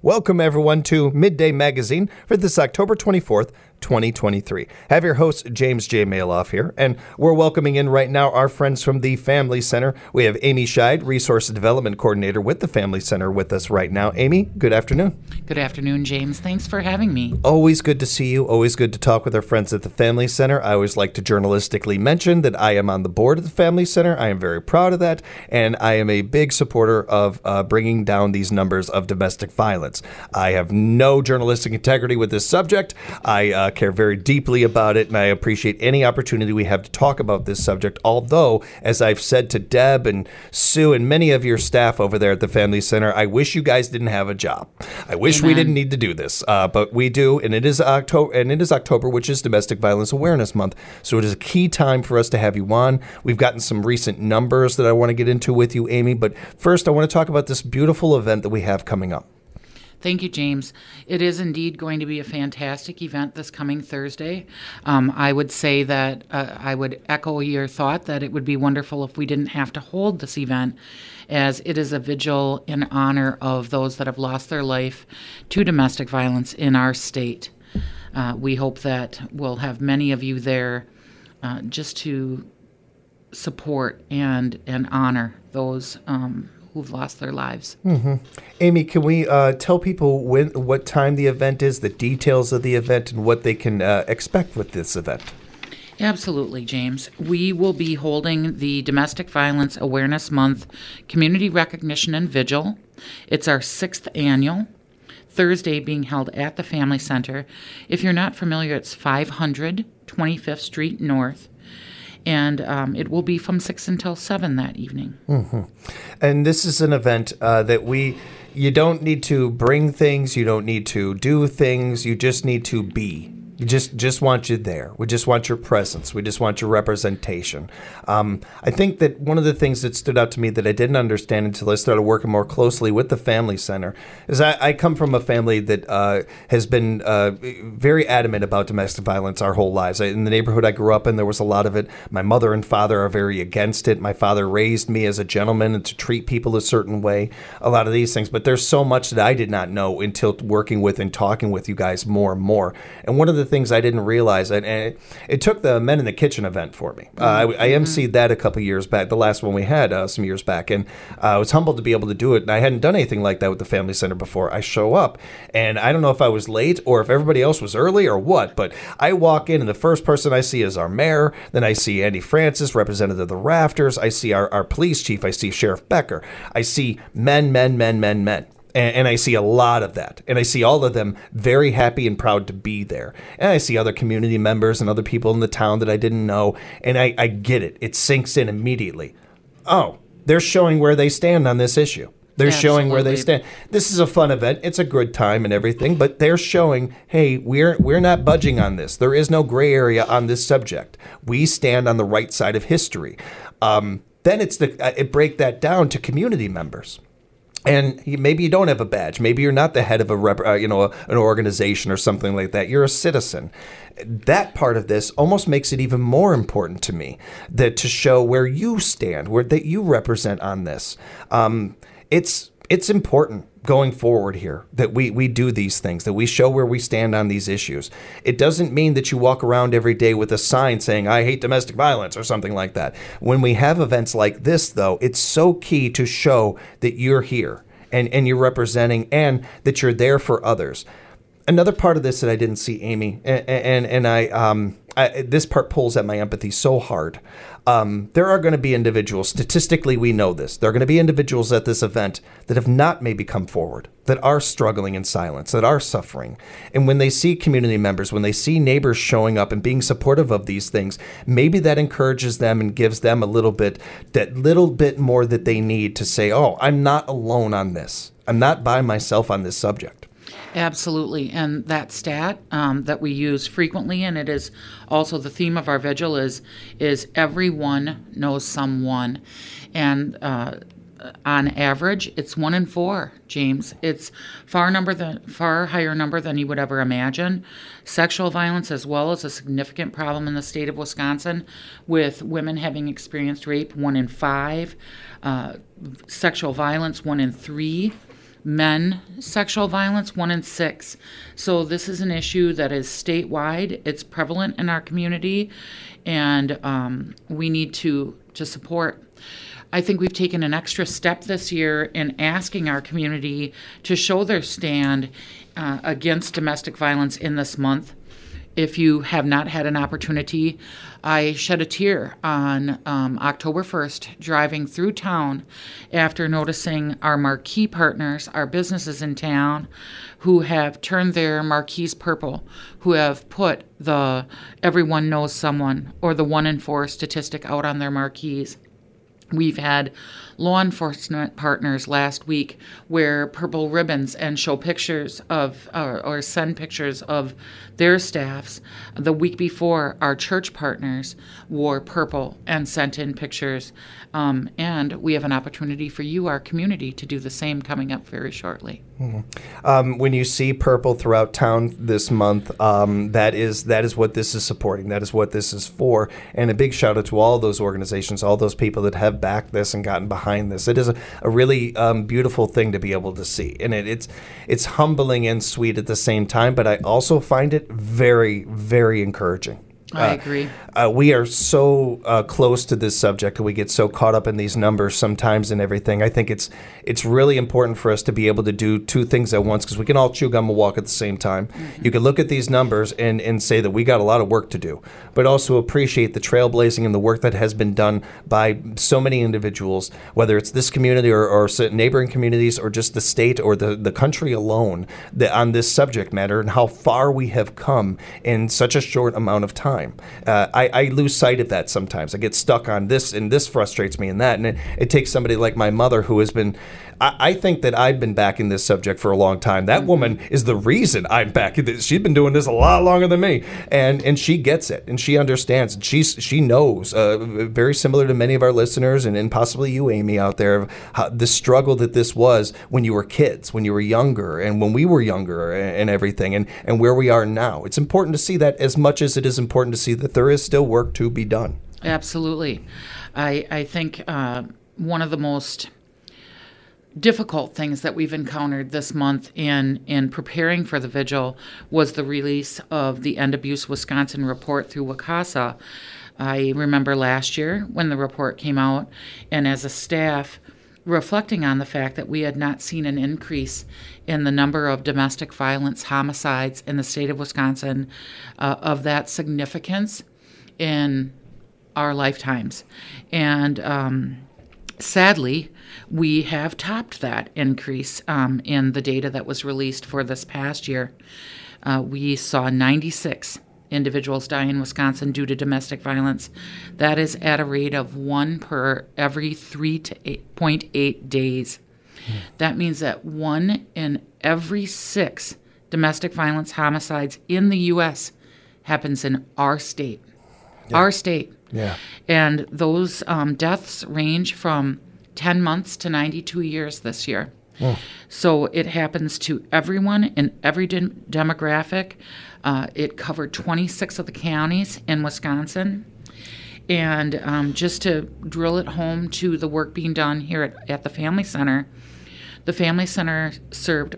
Welcome, everyone, to Midday Magazine for this October 24th, 2023. I have your host, James J. Maloff here, and we're welcoming in right now our friends from the Family Center. We have Amy Scheid, Resource Development Coordinator with the Family Center, with us right now. Amy, good afternoon. Good afternoon, James. Thanks for having me. Always good to see you. Always good to talk with our friends at the Family Center. I always like to journalistically mention that I am on the board of the Family Center. I am very proud of that, and I am a big supporter of bringing down these numbers of domestic violence. I have no journalistic integrity with this subject. I care very deeply about it, and I appreciate any opportunity we have to talk about this subject. Although, as I've said to Deb and Sue and many of your staff over there at the Family Center, I wish you guys didn't have a job. I wish we didn't need to do this, but we do, and it is October, which is Domestic Violence Awareness Month. So it is a key time for us to have you on. We've gotten some recent numbers that I want to get into with you, Amy. But first, I want to talk about this beautiful event that we have coming up. Thank you, James. It is indeed going to be a fantastic event this coming Thursday. I would say that I would echo your thought that it would be wonderful if we didn't have to hold this event, as it is a vigil in honor of those that have lost their life to domestic violence in our state. We hope that we'll have many of you there just to support and honor those who've lost their lives. Mm-hmm. Amy, can we tell people what time the event is, the details of the event, and what they can expect with this event? Absolutely, James. We will be holding the Domestic Violence Awareness Month Community Recognition and Vigil. It's our 6th annual. Thursday being held at the Family Center. If you're not familiar, it's 500 25th Street North. And it will be from 6 until 7 that evening. Mm-hmm. And this is an event that you don't need to bring things, you don't need to do things, you just need to be. We just want you there. We just want your presence. We just want your representation. I think that one of the things that stood out to me that I didn't understand until I started working more closely with the Family Center is I come from a family that has been very adamant about domestic violence our whole lives. In the neighborhood I grew up in, there was a lot of it. My mother and father are very against it. My father raised me as a gentleman and to treat people a certain way, a lot of these things. But there's so much that I did not know until working with and talking with you guys more and more. And one of the things I didn't realize, and it took the Men in the Kitchen event for me. I emceed that a couple years back, the last one we had some years back, and I was humbled to be able to do it. And I hadn't done anything like that with the Family Center before. I show up, and I don't know if I was late or if everybody else was early or what, but I walk in, and the first person I see is our mayor. Then I see Andy Francis, representative of the Rafters. I see our police chief. I see Sheriff Becker. I see men. And I see a lot of that. And I see all of them very happy and proud to be there. And I see other community members and other people in the town that I didn't know. And I get it. It sinks in immediately. Oh, they're showing where they stand on this issue. They're showing where they stand. This is a fun event. It's a good time and everything. But they're showing, hey, we're not budging on this. There is no gray area on this subject. We stand on the right side of history. Then it break that down to community members. And maybe you don't have a badge. Maybe you're not the head of an organization or something like that. You're a citizen. That part of this almost makes it even more important to me, that to show where you stand, that you represent on this. It's important going forward here that we do these things, that we show where we stand on these issues. It doesn't mean that you walk around every day with a sign saying, I hate domestic violence or something like that. When we have events like this, though, it's so key to show that you're here and you're representing and that you're there for others. Another part of this that I didn't see, Amy, and I this part pulls at my empathy so hard. There are going to be individuals, statistically we know this, there are going to be individuals at this event that have not maybe come forward, that are struggling in silence, that are suffering. And when they see community members, when they see neighbors showing up and being supportive of these things, maybe that encourages them and gives them that little bit more that they need to say, oh, I'm not alone on this. I'm not by myself on this subject. Absolutely. And that stat that we use frequently, and it is also the theme of our vigil, is everyone knows someone. And on average, it's 1 in 4, James. It's far higher number than you would ever imagine. Sexual violence as well is a significant problem in the state of Wisconsin, with women having experienced rape 1 in 5, sexual violence 1 in 3. Men sexual violence, 1 in 6. So this is an issue that is statewide. It's prevalent in our community, and we need to support. I think we've taken an extra step this year in asking our community to show their stand against domestic violence in this month. If you have not had an opportunity, I shed a tear on October 1st, driving through town after noticing our marquee partners, our businesses in town, who have turned their marquees purple, who have put the everyone knows someone or the 1 in 4 statistic out on their marquees. We've had law enforcement partners last week wear purple ribbons and show pictures of or send pictures of their staffs. The week before, our church partners wore purple and sent in pictures. And we have an opportunity for you, our community, to do the same coming up very shortly. Mm-hmm. When you see purple throughout town this month, that is what this is supporting. That is what this is for. And a big shout out to all those organizations, all those people that have backed this and gotten behind this. It is a really beautiful thing to be able to see. And it's humbling and sweet at the same time, but I also find it very, very encouraging. I agree. We are so close to this subject, and we get so caught up in these numbers sometimes and everything. I think it's really important for us to be able to do two things at once, because we can all chew gum and walk at the same time. Mm-hmm. You can look at these numbers and say that we got a lot of work to do, but also appreciate the trailblazing and the work that has been done by so many individuals, whether it's this community or neighboring communities or just the state or the country alone, on this subject matter, and how far we have come in such a short amount of time. I lose sight of that sometimes. I get stuck on this, and this frustrates me and that. And it takes somebody like my mother, who has been, I think that I've been backing this subject for a long time. That woman is the reason I'm backing this. She's been doing this a lot longer than me. And she gets it, and she understands. She knows, very similar to many of our listeners and possibly you, Amy, out there, how the struggle that this was when you were kids, when you were younger, and when we were younger and everything, and where we are now. It's important to see that as much as it is important to see that there is still work to be done. Absolutely. I think one of the most difficult things that we've encountered this month in preparing for the vigil was the release of the End Abuse Wisconsin report through WCASA. I remember last year when the report came out, and as a staff, reflecting on the fact that we had not seen an increase in the number of domestic violence homicides in the state of Wisconsin of that significance in our lifetimes. And sadly, we have topped that increase in the data that was released for this past year. We saw 96 individuals die in Wisconsin due to domestic violence. That is at a rate of 1 per every 3 to 8.8 days. That means that 1 in every 6 domestic violence homicides in the U.S. happens in our state. Yeah. Our state. Yeah. And those deaths range from 10 months to 92 years this year. So it happens to everyone in every demographic. It covered 26 of the counties in Wisconsin. And just to drill it home to the work being done here at the Family Center, the Family Center served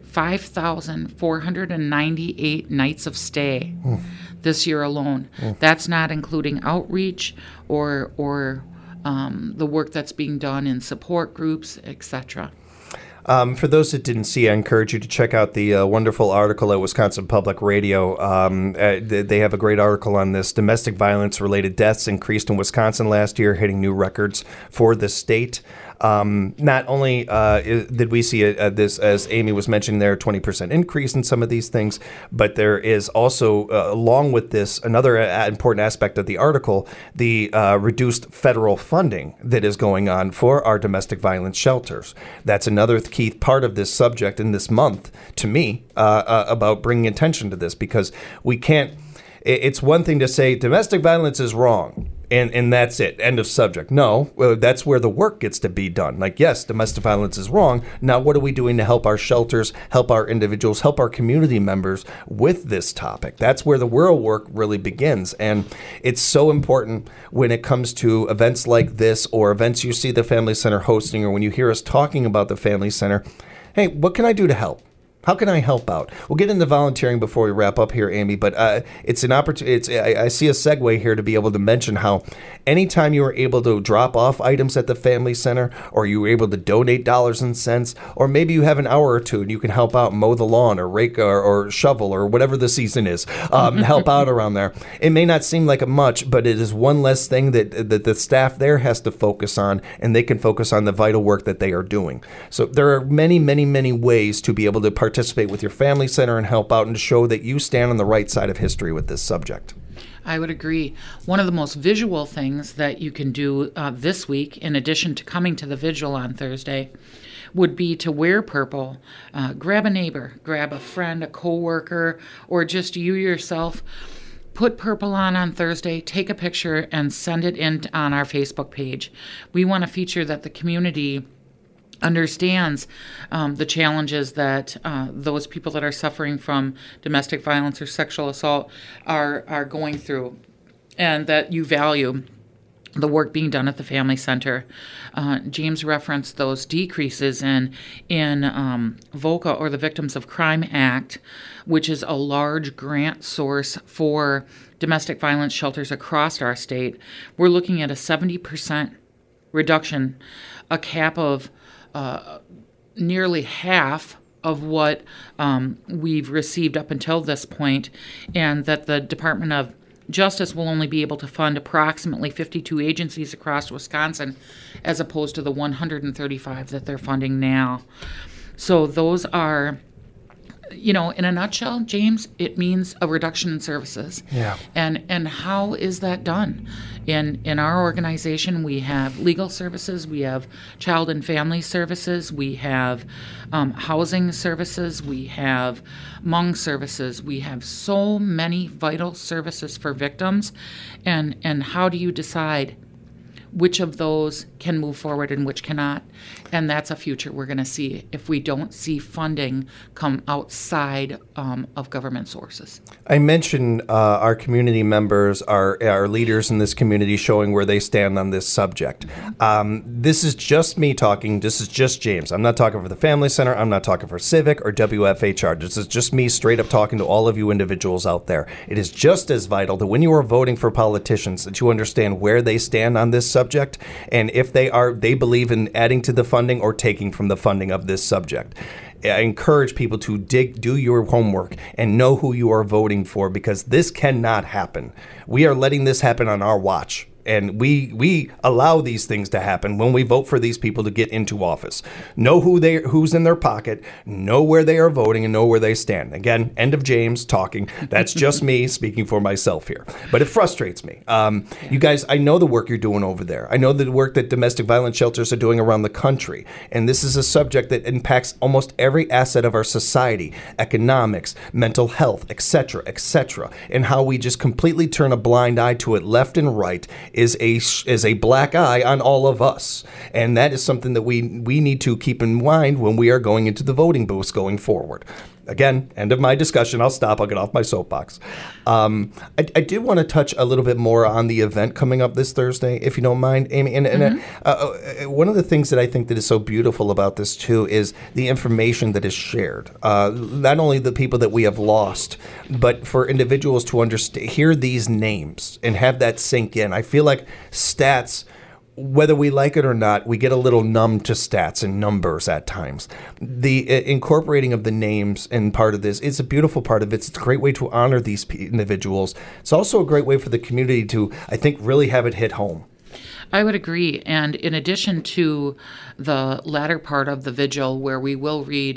5,498 nights of stay this year alone. That's not including outreach or the work that's being done in support groups, etc. For those that didn't see, I encourage you to check out the wonderful article at Wisconsin Public Radio. They have a great article on this. Domestic violence-related deaths increased in Wisconsin last year, hitting new records for the state. Not only did we see this, as Amy was mentioning there, 20% increase in some of these things, but there is also, along with this, another important aspect of the article, the reduced federal funding that is going on for our domestic violence shelters. That's another key part of this subject in this month, to me, about bringing attention to this, because we can't. It's one thing to say domestic violence is wrong, and that's it, end of subject. No, that's where the work gets to be done. Like, yes, domestic violence is wrong. Now, what are we doing to help our shelters, help our individuals, help our community members with this topic? That's where the real work really begins. And it's so important when it comes to events like this, or events you see the Family Center hosting, or when you hear us talking about the Family Center. hey, what can I do to help? How can I help out? We'll get into volunteering before we wrap up here, Amy, but it's an opportunity. I see a segue here to be able to mention how anytime you are able to drop off items at the Family Center, or you were able to donate dollars and cents, or maybe you have an hour or two and you can help out mow the lawn or rake or shovel or whatever the season is, help out around there. It may not seem like much, but it is one less thing that the staff there has to focus on, and they can focus on the vital work that they are doing. So there are many, many, many ways to be able to participate with your Family Center and help out and to show that you stand on the right side of history with this subject. I would agree. One of the most visual things that you can do this week, in addition to coming to the vigil on Thursday, would be to wear purple. Grab a neighbor, grab a friend, a coworker, or just you yourself. Put purple on Thursday, take a picture, and send it in on our Facebook page. We want to feature that the community understands the challenges that those people that are suffering from domestic violence or sexual assault are going through, and that you value the work being done at the Family Center. James referenced those decreases in VOCA, or the Victims of Crime Act, which is a large grant source for domestic violence shelters across our state. We're looking at a 70% reduction, a cap of nearly half of what we've received up until this point, and that the Department of Justice will only be able to fund approximately 52 agencies across Wisconsin, as opposed to the 135 that they're funding now. So those are, in a nutshell, James, it means a reduction in services. Yeah. And how is that done? In our organization, we have legal services, we have child and family services, we have housing services, we have Hmong services. We have so many vital services for victims. And how do you decide which of those can move forward and which cannot? And that's a future we're going to see if we don't see funding come outside of government sources. I mentioned our community members, our leaders in this community showing where they stand on this subject. This is just me talking. This is just James. I'm not talking for the Family Center. I'm not talking for Civic or WFHR. This is just me straight up talking to all of you individuals out there. It is just as vital that when you are voting for politicians that you understand where they stand on this subject, and if they believe in adding to the funding or taking from the funding of this subject. I encourage people to do your homework and know who you are voting for, because this cannot happen. We are letting this happen on our watch. And we allow these things to happen when we vote for these people to get into office. Know who's in their pocket, know where they are voting, and know where they stand. Again, end of James talking. That's just me speaking for myself here. But it frustrates me. You guys, I know the work you're doing over there. I know the work that domestic violence shelters are doing around the country. And this is a subject that impacts almost every asset of our society: economics, mental health, etc., etc. And how we just completely turn a blind eye to it left and right is a black eye on all of us. And that is something that we need to keep in mind when we are going into the voting booths going forward. Again, end of my discussion. I'll stop. I'll get off my soapbox. I did want to touch a little bit more on the event coming up this Thursday, if you don't mind, Amy. And one of the things that I think that is so beautiful about this, too, is the information that is shared. Not only the people that we have lost, but for individuals to hear these names and have that sink in. I feel like stats, whether we like it or not, we get a little numb to stats and numbers at times. The incorporating of the names and part of this is a beautiful part of it. It's a great way to honor these individuals. It's also a great way for the community to, I think, really have it hit home. I would agree. And in addition to the latter part of the vigil, where we will read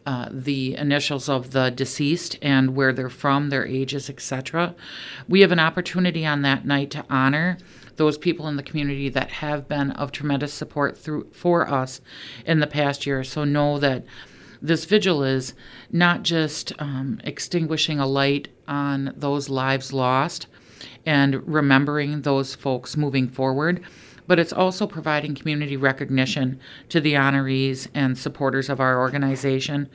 the initials of the deceased and where they're from, their ages, etc., we have an opportunity on that night to honor those people in the community that have been of tremendous support for us in the past year. So know that this vigil is not just extinguishing a light on those lives lost and remembering those folks moving forward, but it's also providing community recognition to the honorees and supporters of our organization.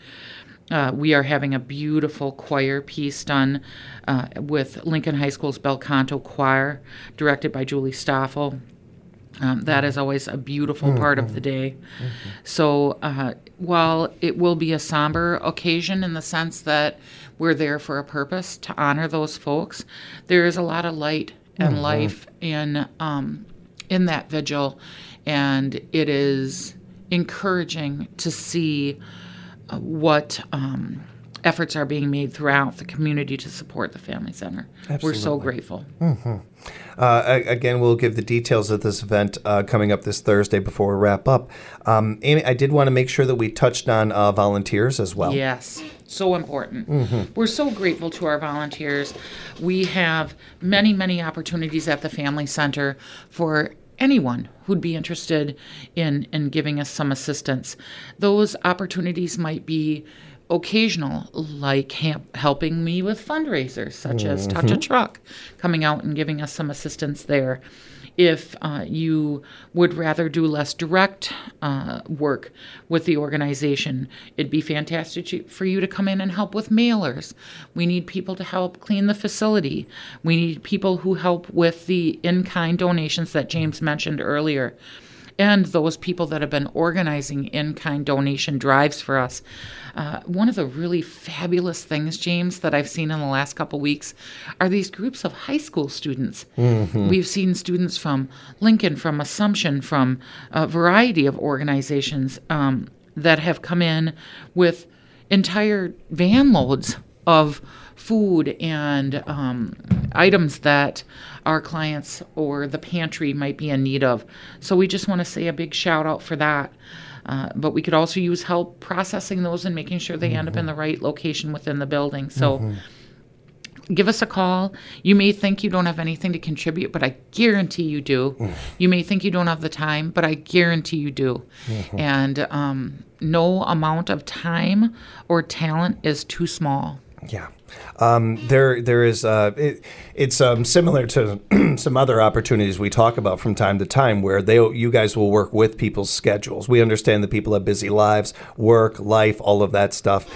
We are having a beautiful choir piece done with Lincoln High School's Bel Canto Choir, directed by Julie Stoffel. That is always a beautiful part of the day. So while it will be a somber occasion in the sense that we're there for a purpose to honor those folks, there is a lot of light and life in that vigil, and it is encouraging to see what efforts are being made throughout the community to support the Family Center. Absolutely. We're so grateful. Again, we'll give the details of this event coming up this Thursday before we wrap up. Amy, I did want to make sure that we touched on volunteers as well. Yes, so important. We're so grateful to our volunteers. We have many, many opportunities at the Family Center for anyone who'd be interested in giving us some assistance. Those opportunities might be occasional, like helping me with fundraisers, such as Touch a Truck, coming out and giving us some assistance there. If you would rather do less direct work with the organization, it'd be fantastic for you to come in and help with mailers. We need people to help clean the facility. We need people who help with the in-kind donations that James mentioned earlier. And those people that have been organizing in-kind donation drives for us. One of the really fabulous things, James, that I've seen in the last couple weeks are these groups of high school students. We've seen students from Lincoln, from Assumption, from a variety of organizations that have come in with entire van loads of food and items that our clients or the pantry might be in need of. So we just want to say a big shout out for that. But we could also use help processing those and making sure they end up in the right location within the building. So give us a call. You may think you don't have anything to contribute, but I guarantee you do. You may think you don't have the time, but I guarantee you do. And no amount of time or talent is too small. Yeah. There is, it's similar to some other opportunities we talk about from time to time where you guys will work with people's schedules. We understand that people have busy lives, work, life, all of that stuff.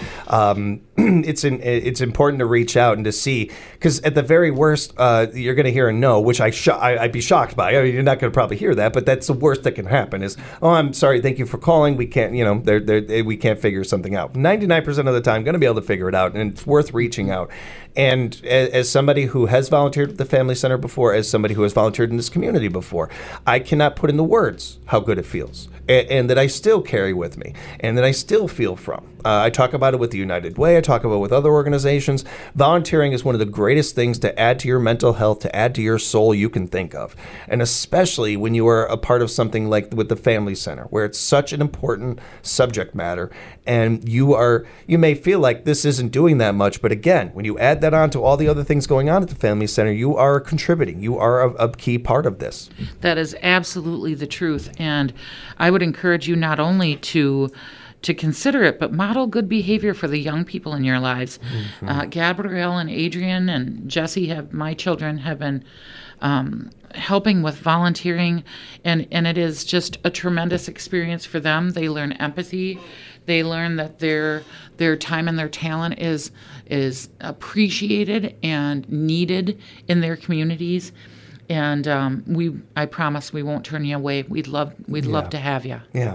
It's important to reach out and to see, because at the very worst, you're going to hear a no, which I'd be shocked by. I mean, you're not going to probably hear that, but that's the worst that can happen is, oh, I'm sorry, thank you for calling. We can't, we can't figure something out. 99% of the time, going to be able to figure it out, and it's worth reaching out. And as somebody who has volunteered at the Family Center before, as somebody who has volunteered in this community before, I cannot put into words how good it feels, and that I still carry with me, and that I still feel from. I talk about it with the United Way. I talk about it with other organizations. Volunteering is one of the greatest things to add to your mental health, to add to your soul you can think of. And especially when you are a part of something like with the Family Center, where it's such an important subject matter, and you may feel like this isn't doing that much, but again, when you add that on to all the other things going on at the Family Center, you are contributing. You are a key part of this. That is absolutely the truth. And I would encourage you not only to consider it, but model good behavior for the young people in your lives. Gabrielle and Adrian and Jesse, my children, have been helping with volunteering, and it is just a tremendous experience for them. They learn empathy. They learn that their time and their talent is appreciated and needed in their communities. And I promise we won't turn you away. We'd love to have you. Yeah.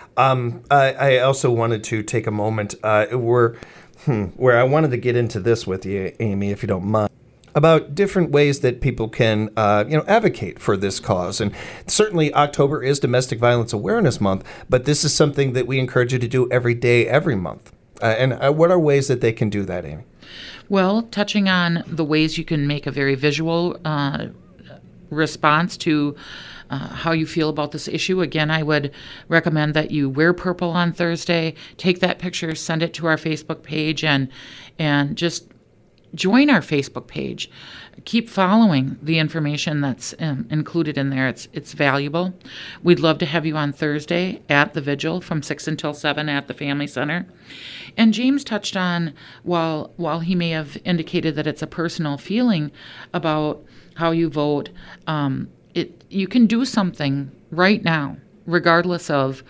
I also wanted to take a moment where I wanted to get into this with you, Amy, if you don't mind, about different ways that people can advocate for this cause. And certainly October is Domestic Violence Awareness Month, but this is something that we encourage you to do every day, every month. And what are ways that they can do that, Amy? Well, touching on the ways you can make a very visual response to how you feel about this issue. Again, I would recommend that you wear purple on Thursday, take that picture, send it to our Facebook page, and just join our Facebook page. Keep following the information that's included in there. It's valuable. We'd love to have you on Thursday at the vigil from 6 until 7 at the Family Center. And James touched on, while he may have indicated that it's a personal feeling about how you vote, you can do something right now, regardless of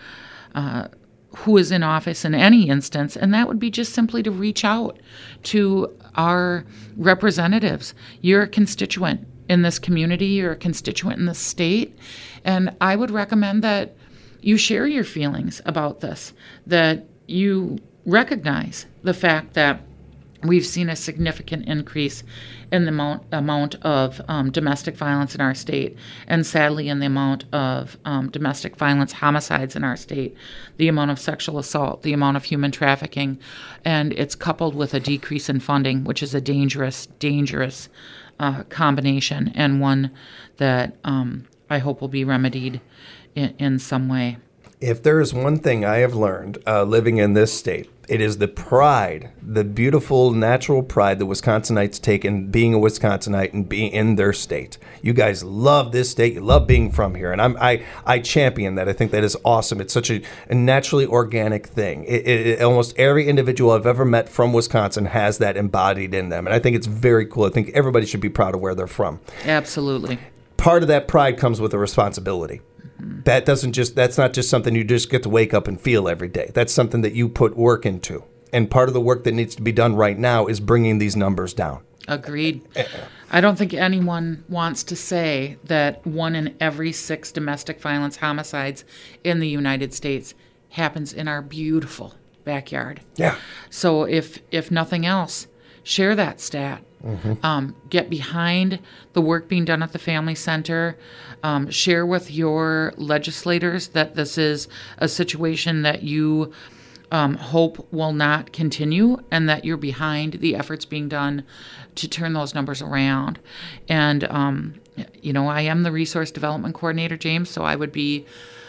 who is in office in any instance, and that would be just simply to reach out to our representatives. You're a constituent in this community, you're a constituent in the state, And I would recommend that you share your feelings about this, that you recognize the fact that we've seen a significant increase in the amount of domestic violence in our state, and sadly in the amount of domestic violence homicides in our state, the amount of sexual assault, the amount of human trafficking, and it's coupled with a decrease in funding, which is a dangerous combination, and one that I hope will be remedied in some way. If there is one thing I have learned living in this state, it is the pride, the beautiful natural pride that Wisconsinites take in being a Wisconsinite and being in their state. You guys love this state. You love being from here. And I champion that. I think that is awesome. It's such a naturally organic thing. Almost every individual I've ever met from Wisconsin has that embodied in them. And I think it's very cool. I think everybody should be proud of where they're from. Absolutely. Part of that pride comes with a responsibility. That's not just something you just get to wake up and feel every day. That's something that you put work into. And part of the work that needs to be done right now is bringing these numbers down. Agreed. I don't think anyone wants to say that 1 in every 6 domestic violence homicides in the United States happens in our beautiful backyard. Yeah. So if nothing else, share that stat. Mm-hmm. Get behind the work being done at the Family Center. Share with your legislators that this is a situation that you hope will not continue, and that you're behind the efforts being done to turn those numbers around. And, I am the Resource Development Coordinator, James, so I would be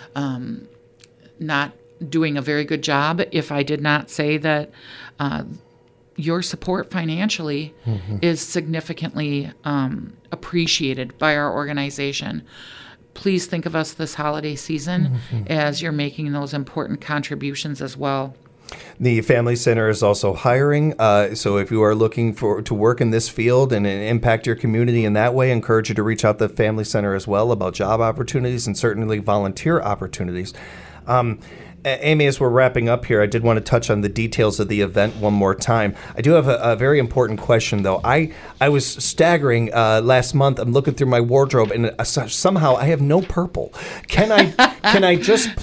not doing a very good job if I did not say that your support financially is significantly appreciated by our organization. Please think of us this holiday season as you're making those important contributions as well. The Family Center is also hiring, so if you are looking to work in this field and impact your community in that way, I encourage you to reach out to the Family Center as well about job opportunities and certainly volunteer opportunities. Amy, as we're wrapping up here, I did want to touch on the details of the event one more time. I do have a very important question, though. I was staggering last month. I'm looking through my wardrobe, and somehow I have no purple. Can I just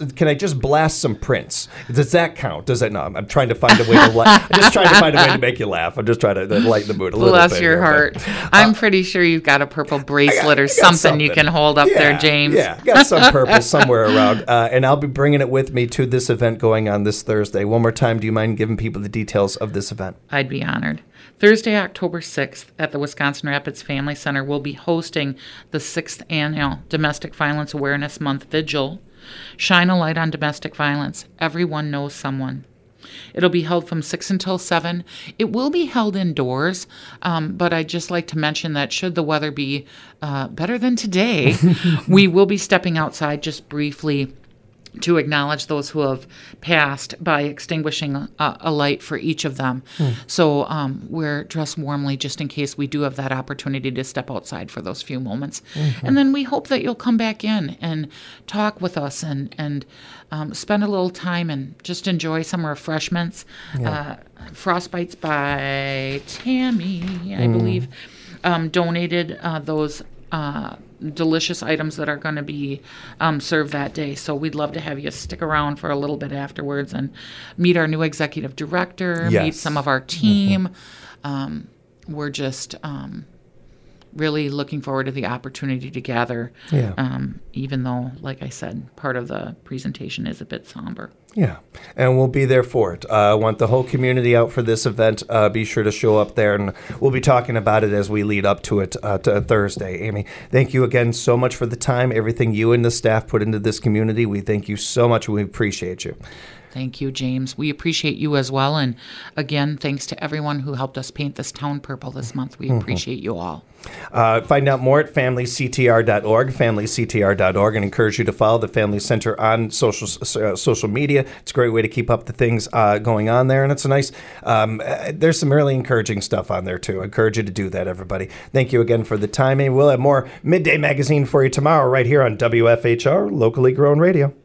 blast some Prince? Does that count? Does that not? I'm trying to find a way to I'm just trying to find a way to make you laugh. I'm just trying to lighten the mood a little bit. Bless your heart. I'm pretty sure you've got a purple bracelet or something you can hold up there, James. Yeah, got some purple somewhere around, and I'll be bringing it with me to this event going on this Thursday. One more time, do you mind giving people the details of this event? I'd be honored. Thursday, October 6th at the Wisconsin Rapids Family Center, we'll be hosting the 6th Annual Domestic Violence Awareness Month Vigil. Shine a light on domestic violence. Everyone knows someone. It'll be held from 6 until 7. It will be held indoors, but I'd just like to mention that should the weather be better than today, we will be stepping outside just briefly to acknowledge those who have passed by extinguishing a light for each of them. So we're dressed warmly just in case we do have that opportunity to step outside for those few moments. And then we hope that you'll come back in and talk with us and spend a little time and just enjoy some refreshments. Yeah. Frostbites by Tammy, I believe, donated those delicious items that are going to be served that day. So we'd love to have you stick around for a little bit afterwards and meet our new executive director, meet some of our team. We're just really looking forward to the opportunity to gather, even though, like I said, part of the presentation is a bit somber. Yeah, and we'll be there for it. I want the whole community out for this event. Be sure to show up there, and we'll be talking about it as we lead up to it to Thursday. Amy, thank you again so much for the time, everything you and the staff put into this community. We thank you so much. We appreciate you. Thank you, James. We appreciate you as well. And again, thanks to everyone who helped us paint this town purple this month. We appreciate you all. Find out more at familyctr.org, familyctr.org, and encourage you to follow the Family Center on social media. It's a great way to keep up the things going on there, and it's a nice, there's some really encouraging stuff on there, too. I encourage you to do that, everybody. Thank you again for the time, and we'll have more Midday Magazine for you tomorrow right here on WFHR, locally grown radio.